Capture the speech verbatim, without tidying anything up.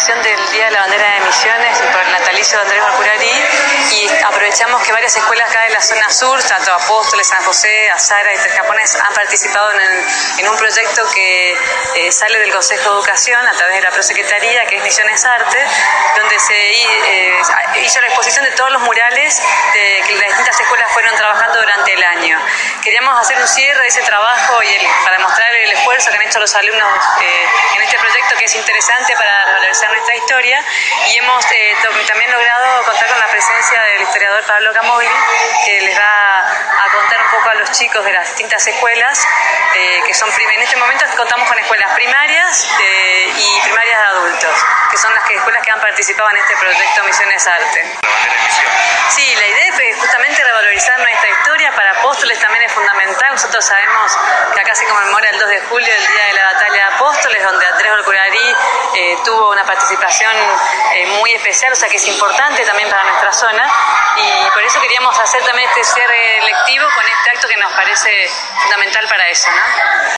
ocasión del Día de la Bandera de Misiones y por el natalicio de Andrés Barcurarí, y aprovechamos que varias escuelas acá de la zona sur, tanto Apóstoles, San José, Azara y Tres Capones, han participado en, el, en un proyecto que eh, sale del Consejo de Educación a través de la Prosecretaría, que es Misiones Arte, donde se eh, hizo la exposición de todos los murales de, que las distintas escuelas fueron trabajando durante el año. Queríamos hacer un cierre de ese trabajo y el, para mostrar el esfuerzo que han hecho los alumnos eh, en este proyecto, que es interesante para valorizar nuestra historia, y hemos eh, también logrado contar con la presencia del historiador Pablo Camogli, que les va a contar un poco a los chicos de las distintas escuelas, eh, que son en este momento contamos con escuelas primarias eh, y primarias de adultos, que son las que, escuelas que han participado en este proyecto Misiones Arte. Sí, la idea es justamente revalorizar nuestra historia. Para Apóstoles también es fundamental. Nosotros sabemos que acá se conmemora el dos de julio, el Día de la Batalla de Apóstoles, donde Andrés Barcurarí eh, tuvo una participación eh, muy especial, o sea que es importante también para nuestra zona, y por eso queríamos hacer también este cierre lectivo con este acto que nos parece fundamental para eso, ¿no?